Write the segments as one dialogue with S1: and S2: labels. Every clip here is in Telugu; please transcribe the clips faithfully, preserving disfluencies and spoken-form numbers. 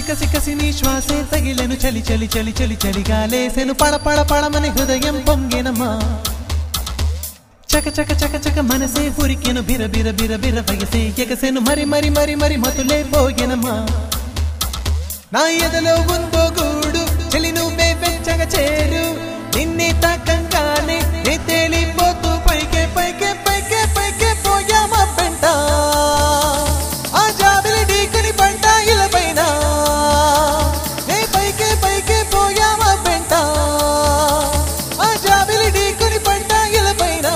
S1: కసి కసి నీ శ్వాసే తగిలెను చలి చలి చలి చలి చలిగాలేసెను పడ పడ పడమని హృదయం పొంగెనమ్మా చక చక చక చక మనసే ఉరికెను బిర బిర బిర బిర వయసే ఎగసెను మరి మరి మరి మరి మతులే పోగెనమ్మా నా ఎదలో ఉందో గూడు చలి నువ్వే వెచ్చగా చేరు నిన్నే తాకంగానే నే తేలిపోతూ పైకే పైకే పైకే పైకే పోయామా పెంట ఆ జాబిలి ఢీకుని పంట ఇలపైన నే పైకే పైకే పోయామా పెంట ఆ జాబిలి ఢీకుని పంట ఇలపైన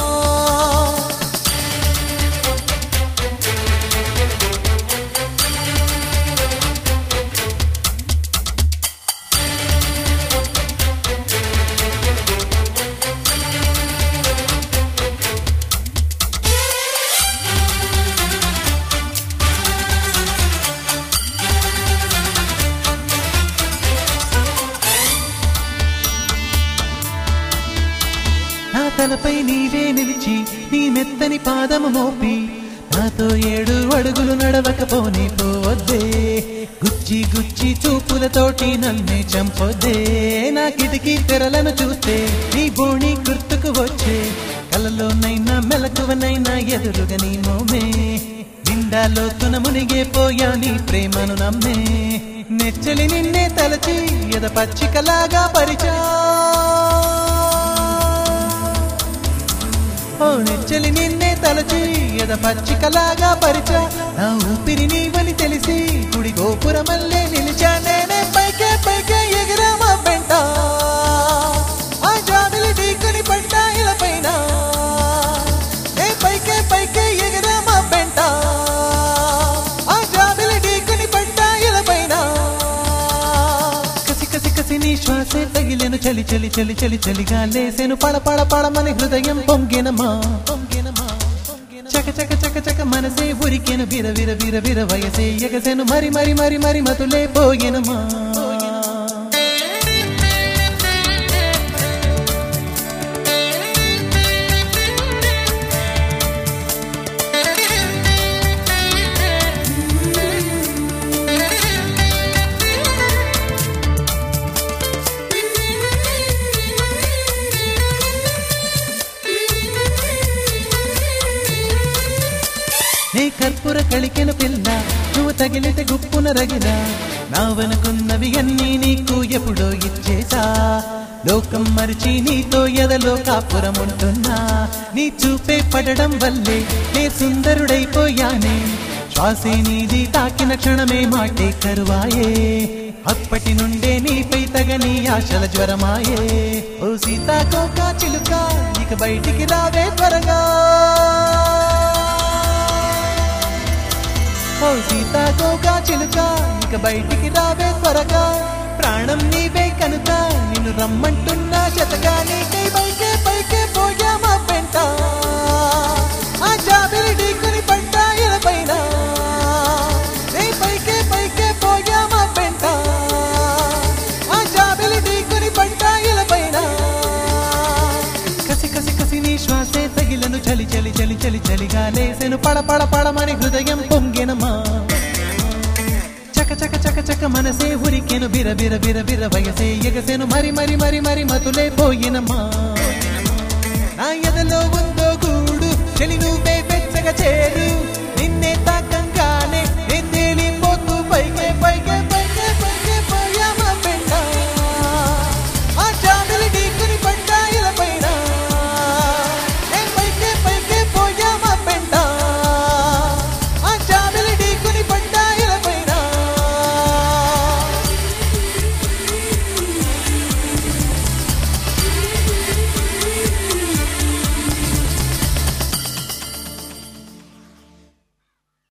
S1: నా తలపై నీవే నిలిచి నీ మెత్తని పాదము మోపి నాతో ఏడు అడుగులు నడవకపోని పోవద్దే గుచ్చి గుచ్చి చూపులతోటి నన్నే చంపొద్దే నా కిటికీ తెరలను చూస్తే నీ బోణి గుర్తుకు వచ్చే కలలోనైనా మెలకువనైనా ఎదురుగా నీ మోమే నిండాలో తున మునిగే పోయా నీ ప్రేమను నమ్మే నెచ్చలి నిన్నే తలచి ఎద పచ్చికలాగా పరిచా నెచ్చలి నిన్నే తలచి ఎద పచ్చికలాగా పరిచా నా ఊపిరి నీవని తెలిసి గుడి గోపురమల్లే నిలిచా నేనే పైకే పైకే ఎగిరామా పెంట ఆ జాబిలి ఢీకుని పంట ఇలపైన నే పైకే పైకే ఎగిరామా పెంట ఆ జాబిలి ఢీకుని పంట ఇలపైన కసి కసి కసి నీ శ్వాసే తగిలెను చలి చలి చలి చలి చలిగాలేసెను పడ పడ పడమని హృదయం పొంగెనమా పొంగెనమా చక చక చక చక మనసే ఉరికెను బిర బిర బిర బిర వయసే ఎగసెను మరి మరి మరి మరి మతులే పోగెనమా నీ కర్పూర కలికెను పిల్ల నువ్వు తగిలితే గుప్పున రగిలా నావనుకున్నవి అన్నీ నీకు ఎప్పుడో ఇచ్చేసా లోకం మరిచి నీతో ఎదలో కాపురముంటున్నా నీ చూపే పడడం వల్లే నే సుందరుడైపోయానే శ్వాసే నీది తాకిన క్షణమే మాటే కరువాయే అప్పటి నుండే నీపై తగని ఆశల జ్వరమాయే ఓ సీతాకోక చిలుక ఇక బయటికి రావే త్వరగా ఓ సీతాకోక చిలుక ఇక బయటికి రావే త్వరగా ప్రాణం నీవే కనుక నిన్ను రమ్మంటున్నా శతగా నీకై పైకే పైకే పోయామా పెంట ఆ జాబిలి ఢీకుని పంట ఇలపైన నే పైకే పైకే పోయామా పెంట ఆ జాబిలి ఢీకుని పంట ఇలపైన కసి కసి కసి నీ శ్వాసే తగిలను చలి చలి చలి చలి చలిగాలేసెను పడ పడ పడమని హృదయం పొంగెనమా చక చక చక చక మనసే ఉరికెను బిర బిర బిర బిర వయసే ఎగసెను మరి మరి మరి మరి మతులే పోయినమ్మా నా ఎదలో ఉందో గూడు చలి నువ్వే